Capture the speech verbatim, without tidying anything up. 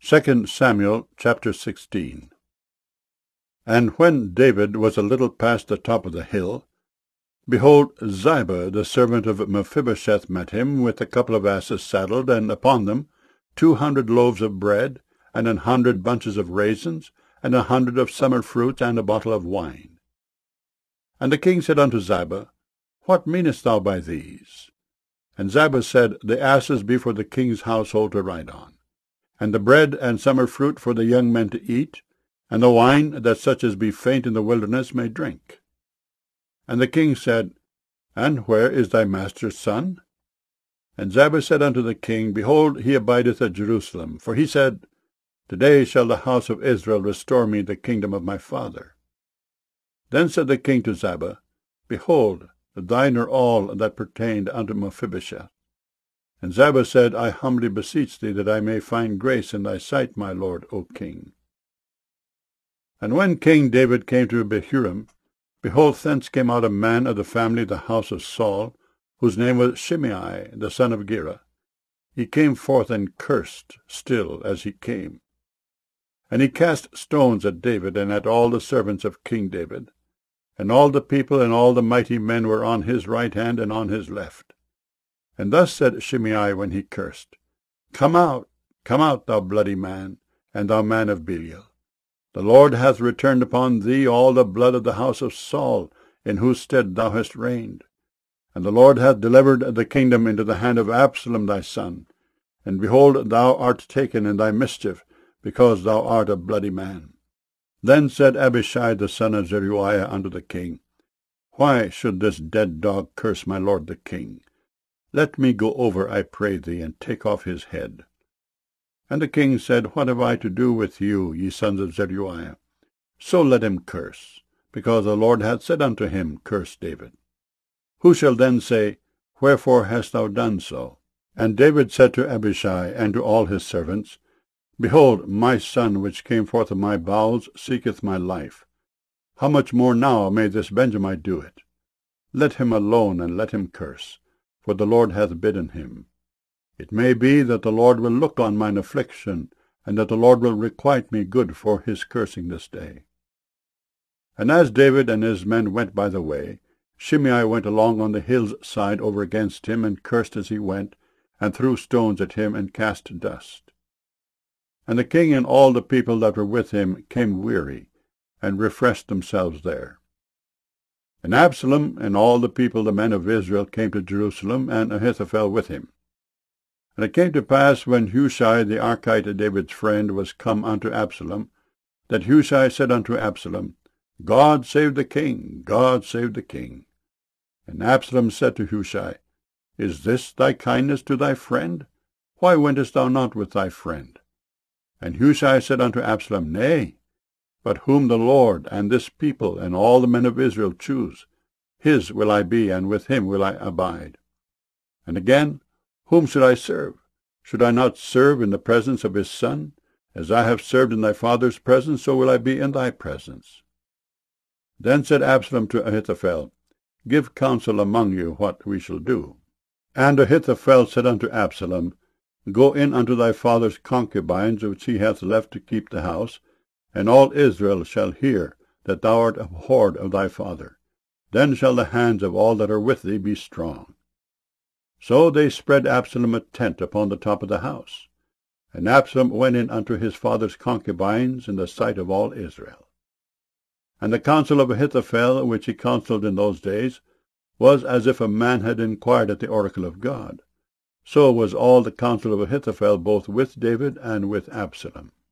Second Samuel chapter sixteen. And when David was a little past the top of the hill, behold, Ziba the servant of Mephibosheth met him, with a couple of asses saddled, and upon them two hundred loaves of bread, and an hundred bunches of raisins, and a hundred of summer fruit, and a bottle of wine. And the king said unto Ziba, What meanest thou by these? And Ziba said, The asses be for the king's household to ride on, and the bread and summer fruit for the young men to eat, and the wine, that such as be faint in the wilderness may drink. And the king said, And where is thy master's son? And Ziba said unto the king, Behold, he abideth at Jerusalem. For he said, Today shall the house of Israel restore me the kingdom of my father. Then said the king to Ziba, Behold, thine are all that pertained unto Mephibosheth. And Ziba said, I humbly beseech thee that I may find grace in thy sight, my lord, O king. And when King David came to Bahurim, behold, thence came out a man of the family of the house of Saul, whose name was Shimei, the son of Gera. He came forth and cursed still as he came. And he cast stones at David and at all the servants of King David. And all the people and all the mighty men were on his right hand and on his left. And thus said Shimei when he cursed, Come out, come out, thou bloody man, and thou man of Belial. The Lord hath returned upon thee all the blood of the house of Saul, in whose stead thou hast reigned. And the Lord hath delivered the kingdom into the hand of Absalom thy son. And behold, thou art taken in thy mischief, because thou art a bloody man. Then said Abishai the son of Zeruiah unto the king, Why should this dead dog curse my lord the king? Let me go over, I pray thee, and take off his head. And the king said, What have I to do with you, ye sons of Zeruiah? So let him curse, because the Lord hath said unto him, Curse David. Who shall then say, Wherefore hast thou done so? And David said to Abishai and to all his servants, Behold, my son which came forth of my bowels seeketh my life. How much more now may this Benjamite do it? Let him alone, and let him curse, for the Lord hath bidden him. It may be that the Lord will look on mine affliction, and that the Lord will requite me good for his cursing this day. And as David and his men went by the way, Shimei went along on the hill's side over against him, and cursed as he went, and threw stones at him, and cast dust. And the king and all the people that were with him came weary, and refreshed themselves there. And Absalom and all the people, the men of Israel, came to Jerusalem, and Ahithophel with him. And it came to pass, when Hushai the Archite, David's friend, was come unto Absalom, that Hushai said unto Absalom, God save the king, God save the king. And Absalom said to Hushai, Is this thy kindness to thy friend? Why wentest thou not with thy friend? And Hushai said unto Absalom, Nay, but whom the Lord and this people and all the men of Israel choose, his will I be, and with him will I abide. And again, whom should I serve? Should I not serve in the presence of his son? As I have served in thy father's presence, so will I be in thy presence. Then said Absalom to Ahithophel, Give counsel among you what we shall do. And Ahithophel said unto Absalom, Go in unto thy father's concubines, which he hath left to keep the house, and all Israel shall hear that thou art abhorred of thy father. Then shall the hands of all that are with thee be strong. So they spread Absalom a tent upon the top of the house. And Absalom went in unto his father's concubines in the sight of all Israel. And the counsel of Ahithophel, which he counselled in those days, was as if a man had inquired at the oracle of God. So was all the counsel of Ahithophel both with David and with Absalom.